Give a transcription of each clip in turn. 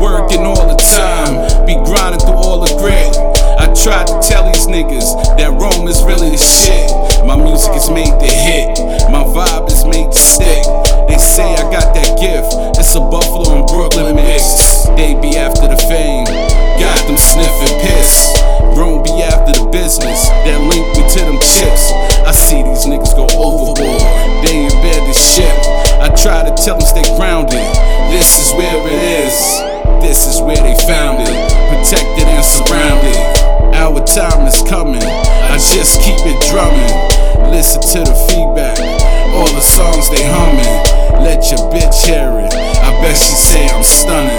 working all the time, be grinding through all the grit. I tried to tell these niggas that Rome is really the shit. My music is made to hit, my vibe is made to stick. They say I got that gift, it's a Buffalo and Brooklyn mix. They be after the fame, got them sniffing piss. Rome be after the business, that link me to them chips. I see these niggas go overboard, they embed the ship. I try to tell them stay grounded, this is where it is. This is where they found it, protected and surrounded. Our time is coming, I just keep it drumming. Listen to the feedback, all the songs they humming. Let your bitch hear it, I bet she say I'm stunning.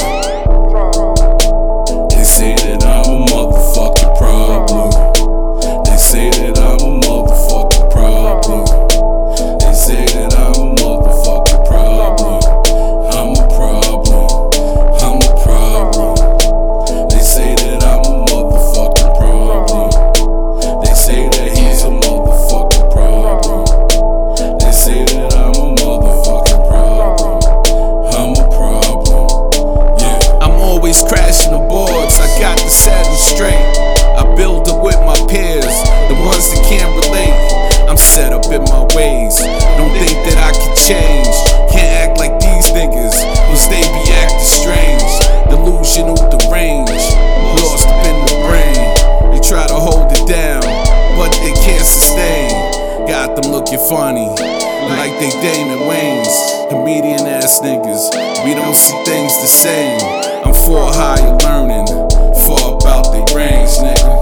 They say that I'm a motherfucking problem. They say that I'm a motherfucking problem. They say that I'm a motherfucking problem. I'm a problem, I'm a problem. They say that I'm a motherfucking problem. They say that he's a motherfucking problem. They say that I'm a motherfucking problem. I'm a problem, yeah. I'm always crashing the boards, I got the setting straight. I build up with my peers, the ones that can't relate. I'm set up in my ways, don't think that I can change. Can't act like these niggas, cause they be acting strange. Delusional deranged, lost up in the brain. They try to hold it down, but they can't sustain. Got them looking funny, like they Damon Wayans. Comedian ass niggas, we don't see things the same. I'm for higher learning, for about they range, nigga.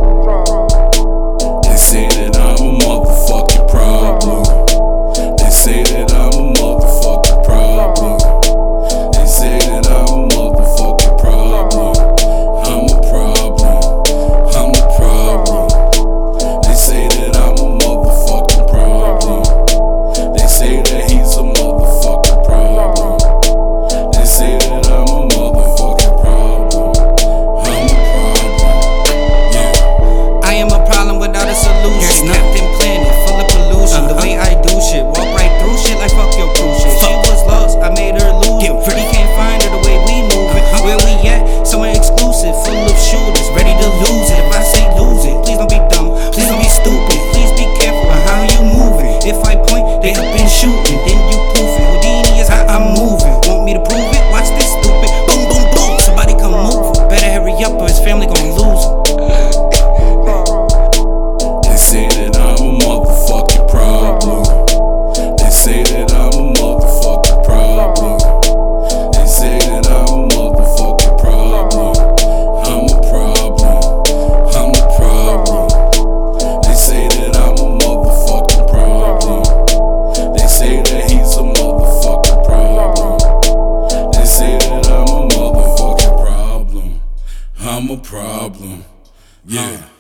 They say that I'm a motherfucking problem. They say that I'm a motherfucking problem. They say that I'm a motherfucking problem. I'm a problem, I'm a problem. They say that I'm a motherfucking problem. They say that he's a motherfucking problem. They say that I'm a motherfucking problem. I'm a problem, yeah. I am a problem without a solution. Captain Planet, full of pollution. The way I do shit, walk right through shit like fuck your crew shit. She was lost, I made her lose it. Pretty can't find her the way we move it. Where we at? Somewhere exclusive, full of shooters, ready to lose it. If I say lose it, please don't be dumb, please don't be stupid. Please be careful on how you moving. If I point, they up and shooting, then you proof it. Houdini is how I'm moving. Want me to prove it? Watch this stupid. Boom, boom, boom. Somebody come move him. Better hurry up or his family gon' lose him. They say that I'm a motherfucking problem. They say that I'm a motherfucking problem. They say that I'm a motherfucking problem. I'm a problem, I'm a problem. They say that I'm a motherfucking problem. They say that he's a motherfucking problem. They say that I'm a motherfucking problem. I'm a problem, yeah.